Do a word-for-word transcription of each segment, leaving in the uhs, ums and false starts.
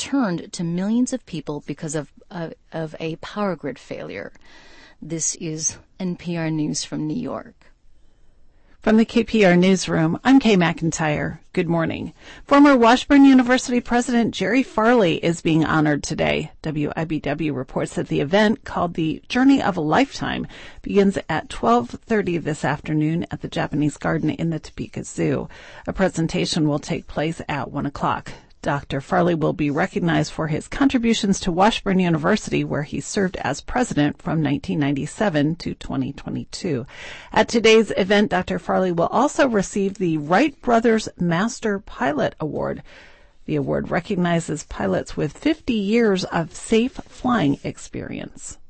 returned to millions of people because of, uh, of a power grid failure. This is N P R News from New York. From the K P R Newsroom, I'm Kay McIntyre. Good morning. Former Washburn University President Jerry Farley is being honored today. W I B W reports that the event, called the Journey of a Lifetime, begins at twelve thirty this afternoon at the Japanese Garden in the Topeka Zoo. A presentation will take place at one o'clock. Doctor Farley will be recognized for his contributions to Washburn University, where he served as president from nineteen ninety-seven to twenty twenty-two. At today's event, Doctor Farley will also receive the Wright Brothers Master Pilot Award. The award recognizes pilots with fifty years of safe flying experience.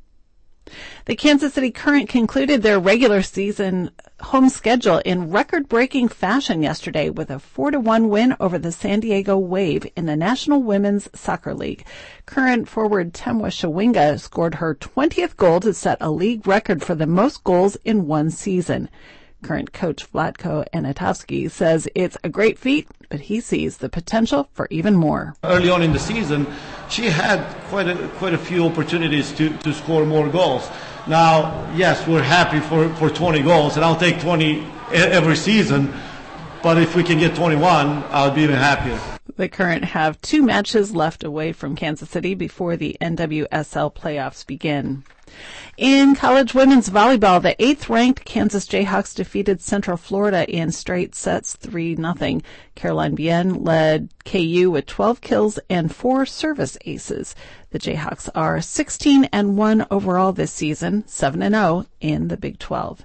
The Kansas City Current concluded their regular season home schedule in record-breaking fashion yesterday with a four to one win over the San Diego Wave in the National Women's Soccer League. Current forward Temwa Shawinga scored her twentieth goal to set a league record for the most goals in one season. Current coach Vlatko Anatovsky says it's a great feat, but he sees the potential for even more. Early on in the season, she had quite a quite a few opportunities to, to score more goals. Now, yes, we're happy for, for twenty goals, and I'll take twenty every season, but if we can get twenty-one, I'll be even happier. The Current have two matches left away from Kansas City before the N W S L playoffs begin. In college women's volleyball, the eighth-ranked Kansas Jayhawks defeated Central Florida in straight sets three nothing. Caroline Bien led K U with twelve kills and four service aces. The Jayhawks are sixteen and one overall this season, seven and oh in the Big twelve.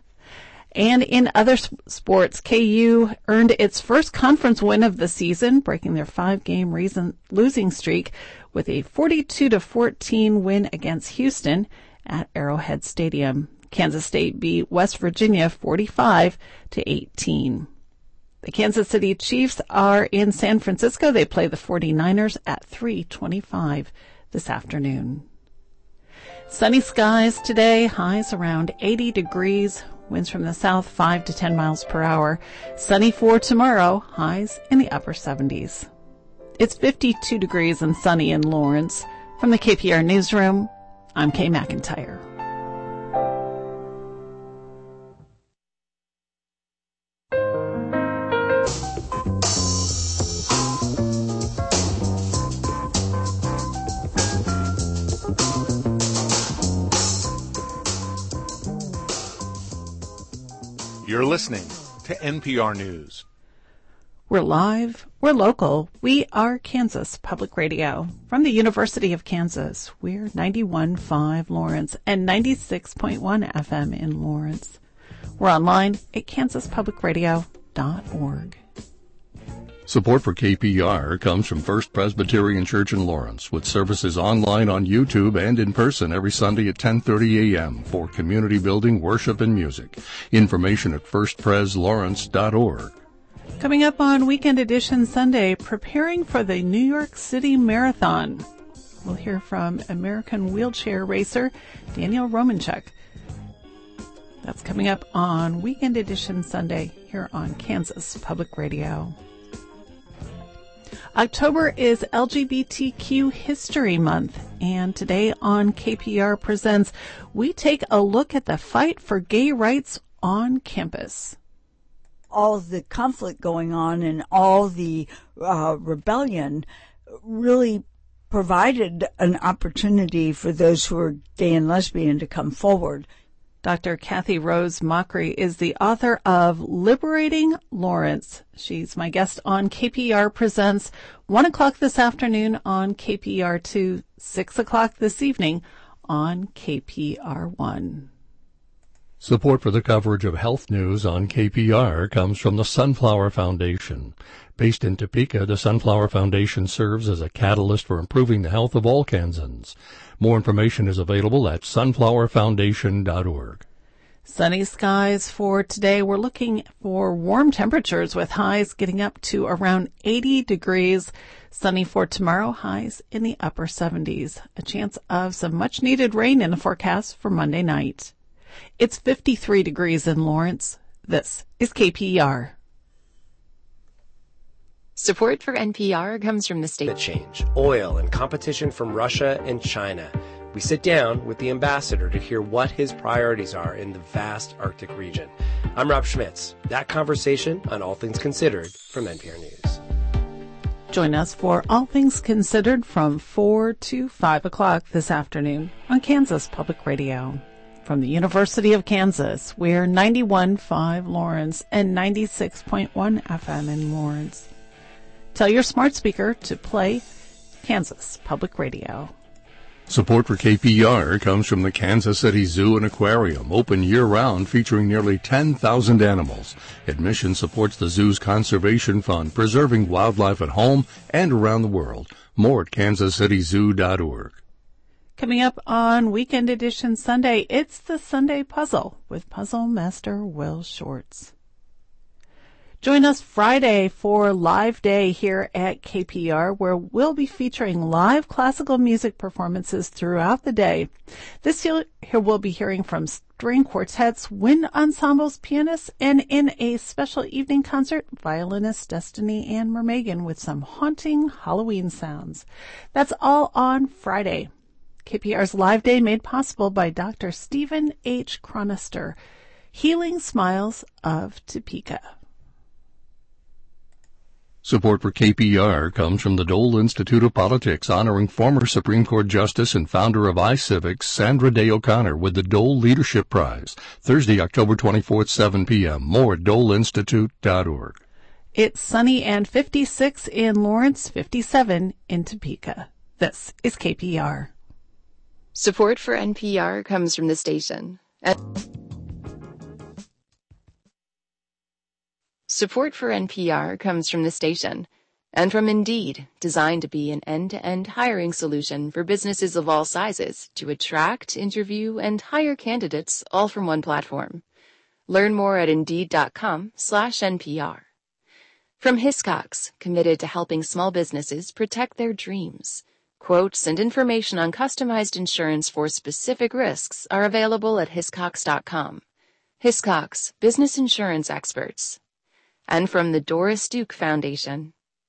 And in other sports, K U earned its first conference win of the season, breaking their five-game reason, losing streak with a forty-two to fourteen win against Houston at Arrowhead Stadium. Kansas State beat West Virginia forty-five to eighteen. The Kansas City Chiefs are in San Francisco. They play the forty-niners at three twenty-five this afternoon. Sunny skies today, highs around eighty degrees. Winds from the south five to ten miles per hour. Sunny for tomorrow, highs in the upper seventies. It's fifty-two degrees and sunny in Lawrence. From the K P R Newsroom, I'm Kay McIntyre. You're listening to N P R News. We're live, we're local, we are Kansas Public Radio. From the University of Kansas, we're ninety-one point five Lawrence and ninety-six point one F M in Lawrence. We're online at kansas public radio dot org. Support for K P R comes from First Presbyterian Church in Lawrence, with services online on YouTube and in person every Sunday at ten thirty a.m. for community building, worship, and music. Information at first pres lawrence dot org. Coming up on Weekend Edition Sunday, preparing for the New York City Marathon. We'll hear from American wheelchair racer Daniel Romanchuk. That's coming up on Weekend Edition Sunday here on Kansas Public Radio. October is L G B T Q History Month, and today on K P R Presents, we take a look at the fight for gay rights on campus. All the conflict going on and all the uh, rebellion really provided an opportunity for those who are gay and lesbian to come forward. Doctor Kathy Rose Mockery is the author of Liberating Lawrence. She's my guest on K P R Presents, one o'clock this afternoon on K P R two, six o'clock this evening on K P R one. Support for the coverage of health news on K P R comes from the Sunflower Foundation. Based in Topeka, the Sunflower Foundation serves as a catalyst for improving the health of all Kansans. More information is available at sunflower foundation dot org. Sunny skies for today. We're looking for warm temperatures with highs getting up to around eighty degrees. Sunny for tomorrow, highs in the upper seventies. A chance of some much-needed rain in the forecast for Monday night. It's fifty-three degrees in Lawrence. This is K P R. Support for N P R comes from the state. Change, oil, and competition from Russia and China. We sit down with the ambassador to hear what his priorities are in the vast Arctic region. I'm Rob Schmitz. That conversation on All Things Considered from N P R News. Join us for All Things Considered from four to five o'clock this afternoon on Kansas Public Radio. From the University of Kansas, we're ninety-one point five Lawrence and ninety-six point one F M in Lawrence. Tell your smart speaker to play Kansas Public Radio. Support for K P R comes from the Kansas City Zoo and Aquarium, open year-round, featuring nearly ten thousand animals. Admission supports the zoo's conservation fund, preserving wildlife at home and around the world. More at kansas city zoo dot org. Coming up on Weekend Edition Sunday, it's the Sunday Puzzle with Puzzle Master Will Shorts. Join us Friday for Live Day here at K P R, where we'll be featuring live classical music performances throughout the day. This year we'll be hearing from string quartets, wind ensembles, pianists, and in a special evening concert, violinist Destiny Ann Mermagan with some haunting Halloween sounds. That's all on Friday. K P R's Live Day made possible by Doctor Stephen H. Chronister, Healing Smiles of Topeka. Support for K P R comes from the Dole Institute of Politics, honoring former Supreme Court Justice and founder of iCivics, Sandra Day O'Connor, with the Dole Leadership Prize. Thursday, October twenty-fourth, seven p.m. More at dole institute dot org. It's sunny and fifty-six in Lawrence, fifty-seven in Topeka. This is K P R. Support for N P R comes from the station. At Support for N P R comes from the station and from Indeed, designed to be an end-to-end hiring solution for businesses of all sizes to attract, interview, and hire candidates all from one platform. Learn more at Indeed.com slash NPR. From Hiscox, committed to helping small businesses protect their dreams. Quotes and information on customized insurance for specific risks are available at Hiscox dot com. Hiscox, business insurance experts. And from the Doris Duke Foundation.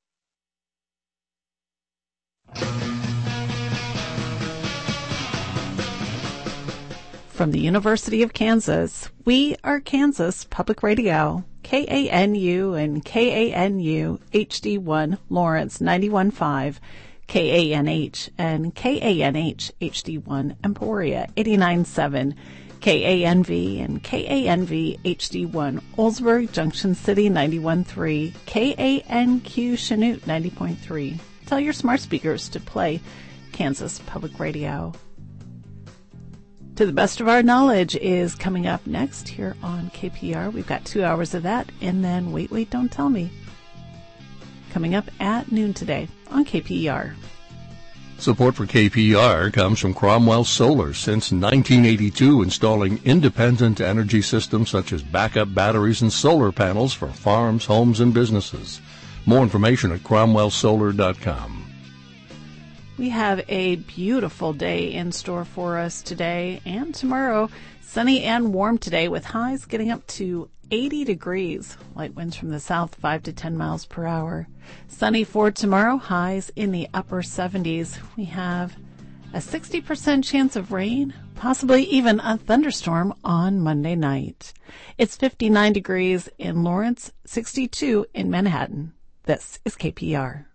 From the University of Kansas, we are Kansas Public Radio, K A N U and K A N U H D one Lawrence ninety-one point five, K A N H and K A N H H D one Emporia eighty-nine point seven, K A N V and K A N V H D one Oldsburg Junction City ninety-one point three, K A N Q Chanute ninety point three. Tell your smart speakers to play Kansas Public Radio. To the Best of Our Knowledge is coming up next here on K P R. We've got two hours of that, and then Wait, Wait, Don't Tell Me coming up at noon today on K P R. Support for K P R comes from Cromwell Solar, since nineteen eighty-two, installing independent energy systems such as backup batteries and solar panels for farms, homes, and businesses. More information at cromwell solar dot com. We have a beautiful day in store for us today and tomorrow. Sunny and warm today with highs getting up to eighty degrees. Light winds from the south, five to ten miles per hour. Sunny for tomorrow, highs in the upper seventies. We have a sixty percent chance of rain, possibly even a thunderstorm on Monday night. It's fifty-nine degrees in Lawrence, sixty-two in Manhattan. This is K P R.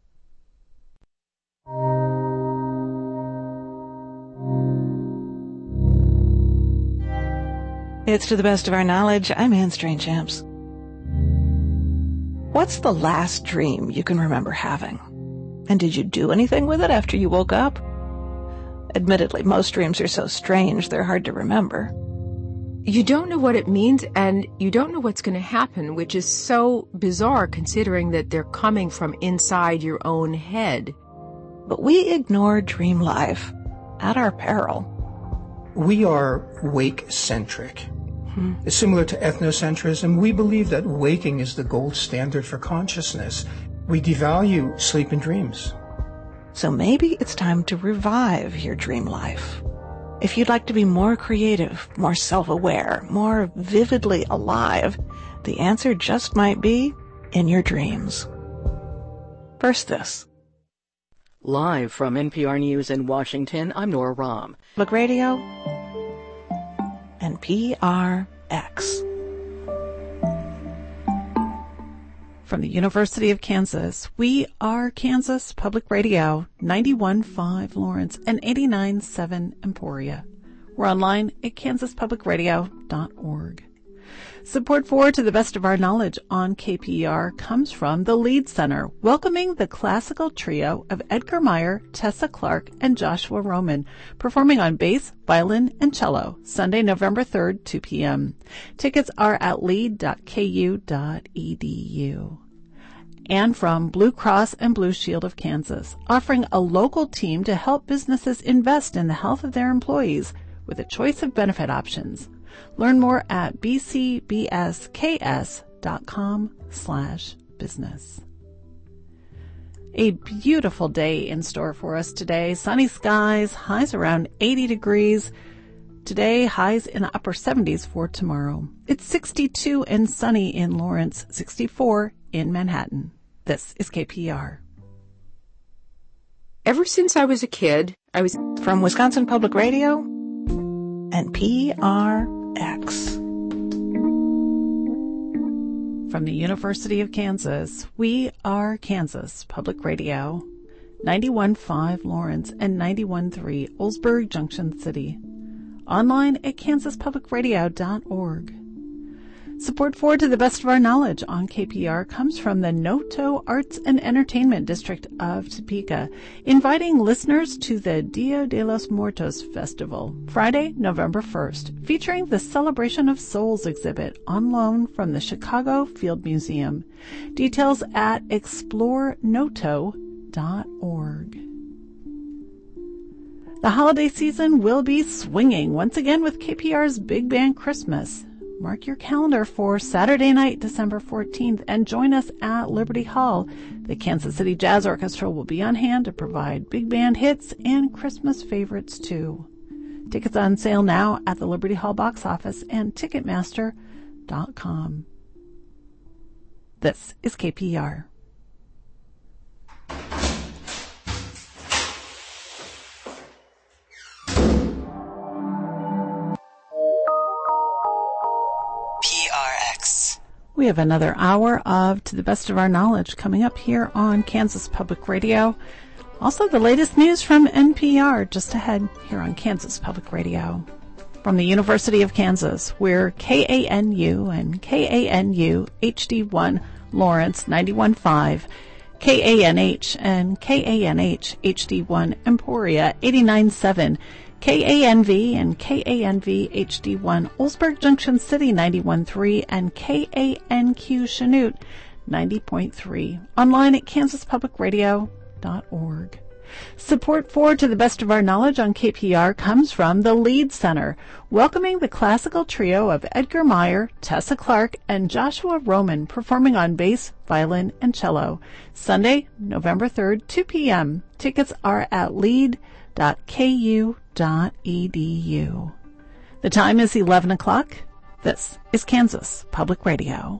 It's To the Best of Our Knowledge. I'm Anne Strange-Champs. What's the last dream you can remember having? And did you do anything with it after you woke up? Admittedly, most dreams are so strange they're hard to remember. You don't know what it means, and you don't know what's going to happen, which is so bizarre considering that they're coming from inside your own head. But we ignore dream life at our peril. We are wake-centric. Hmm. It's similar to ethnocentrism. We believe that waking is the gold standard for consciousness. We devalue sleep and dreams. So maybe it's time to revive your dream life. If you'd like to be more creative, more self-aware, more vividly alive, the answer just might be in your dreams. First this. Live from N P R News in Washington, I'm Nora Rahm. Public Radio, N P R X. From the University of Kansas, we are Kansas Public Radio, ninety-one point five Lawrence and eighty-nine point seven Emporia. We're online at kansas public radio dot org. Support for To the Best of Our Knowledge on K P E R comes from the Lead Center, welcoming the classical trio of Edgar Meyer, Tessa Clark, and Joshua Roman, performing on bass, violin, and cello, Sunday, November third, two p.m. Tickets are at lead dot k u dot e d u. And from Blue Cross and Blue Shield of Kansas, offering a local team to help businesses invest in the health of their employees with a choice of benefit options. Learn more at b c b s k s dot com slash business. A beautiful day in store for us today. Sunny skies, highs around eighty degrees. Today, highs in the upper seventies for tomorrow. It's sixty-two and sunny in Lawrence, sixty-four in Manhattan. This is K P E R. Ever since I was a kid, I was... From Wisconsin Public Radio, N P R X. From the University of Kansas, we are Kansas Public Radio, ninety-one point five Lawrence and ninety-one point three Oldsburg Junction City. Online at kansas public radio dot org. Support for To the Best of Our Knowledge on K P R comes from the Noto Arts and Entertainment District of Topeka, inviting listeners to the Dia de los Muertos Festival, Friday, November first, featuring the Celebration of Souls exhibit on loan from the Chicago Field Museum. Details at explore noto dot org. The holiday season will be swinging once again with K P R's Big Band Christmas. Mark your calendar for Saturday night, December fourteenth, and join us at Liberty Hall. The Kansas City Jazz Orchestra will be on hand to provide big band hits and Christmas favorites, too. Tickets on sale now at the Liberty Hall box office and ticketmaster dot com. This is K P E R. We have another hour of To the Best of Our Knowledge coming up here on Kansas Public Radio. Also, the latest news from N P R just ahead here on Kansas Public Radio. From the University of Kansas, we're K A N U and K A N U H D one Lawrence ninety-one point five, K A N H and K A N H H D one Emporia eighty-nine point seven, K A N V and K A N V H D one Oldsburg Junction City ninety-one point three and K A N Q Chanute ninety point three. Online at kansas public radio dot org. Support for To the Best of Our Knowledge on K P E R comes from the Lead Center, welcoming the classical trio of Edgar Meyer, Tessa Clark, and Joshua Roman performing on bass, violin, and cello. Sunday, November third, two p.m. Tickets are at lead dot k u dot e d u. The time is eleven o'clock. This is Kansas Public Radio.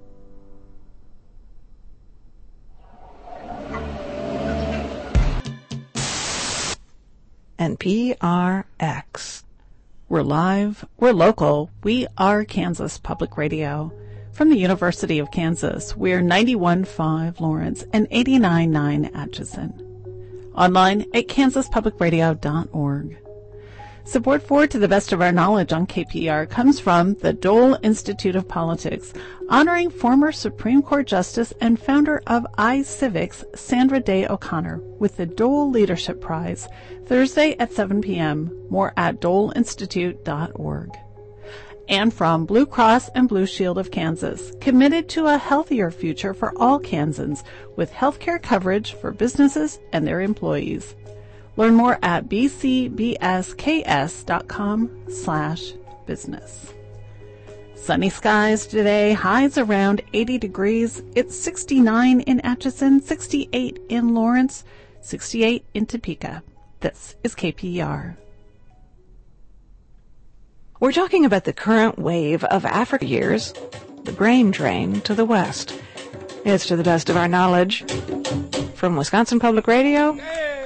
N P R X. We're live, we're local, we are Kansas Public Radio. From the University of Kansas, we're ninety-one point five Lawrence and eighty-nine point nine Atchison. Online at kansas public radio dot org. Support for To the Best of Our Knowledge on K P E R comes from the Dole Institute of Politics, honoring former Supreme Court Justice and founder of iCivics, Sandra Day O'Connor, with the Dole Leadership Prize, Thursday at seven p.m. More at dole institute dot org. And from Blue Cross and Blue Shield of Kansas, committed to a healthier future for all Kansans with healthcare coverage for businesses and their employees. Learn more at b c b s k s dot com slash business. Sunny skies today, highs around eighty degrees. It's sixty-nine in Atchison, sixty-eight in Lawrence, sixty-eight in Topeka. This is K P E R. We're talking about the current wave of Africa years, the grain train to the west. It's To the Best of Our Knowledge from Wisconsin Public Radio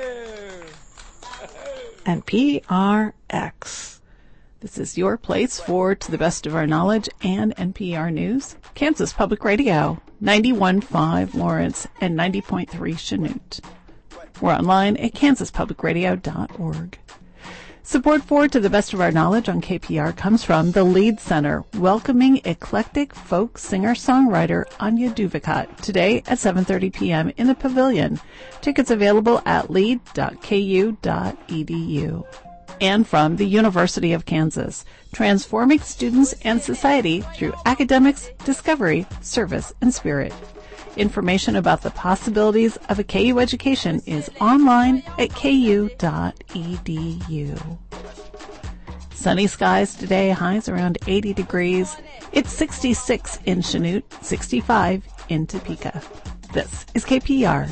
and P R X. This is your place for To the Best of Our Knowledge and N P R News, Kansas Public Radio, ninety-one point five Lawrence and ninety point three Chanute. We're online at kansas public radio dot org. Support for To the Best of Our Knowledge on K P R comes from the Lead Center, welcoming eclectic folk singer-songwriter Anya Duvicat today at seven thirty p.m. in the Pavilion. Tickets available at lead dot k u dot e d u. And from the University of Kansas, transforming students and society through academics, discovery, service, and spirit. Information about the possibilities of a K U education is online at k u dot e d u. Sunny skies today, highs around eighty degrees. It's sixty-six in Chanute, sixty-five in Topeka. This is K P R.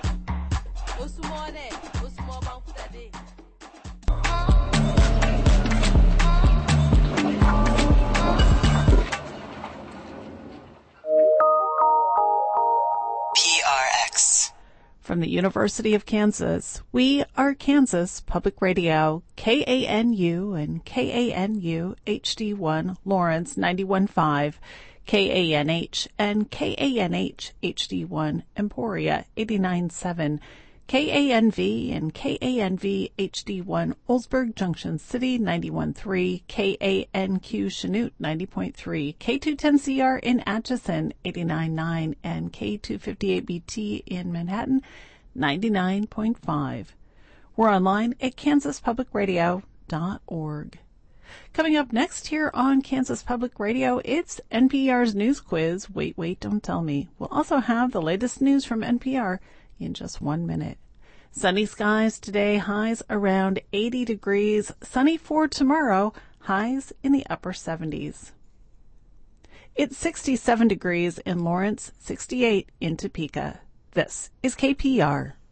From the University of Kansas, we are Kansas Public Radio, K A N U and K A N U H D one, Lawrence ninety-one point five, K A N H and K A N H H D one, Emporia eighty-nine point seven, K A N V and K A N V H D one, Oldsburg Junction City ninety-one point three, K A N Q Chanute ninety point three, K two ten C R in Atchison eighty-nine point nine, and K two fifty-eight B T in Manhattan ninety-nine point five. We're online at kansas public radio dot org. Coming up next here on Kansas Public Radio, it's N P R's News Quiz, Wait, Wait, Don't Tell Me. We'll also have the latest news from N P R in just one minute. Sunny skies today, highs around eighty degrees. Sunny for tomorrow, highs in the upper seventies. It's sixty-seven degrees in Lawrence, sixty-eight in Topeka. This is K P R.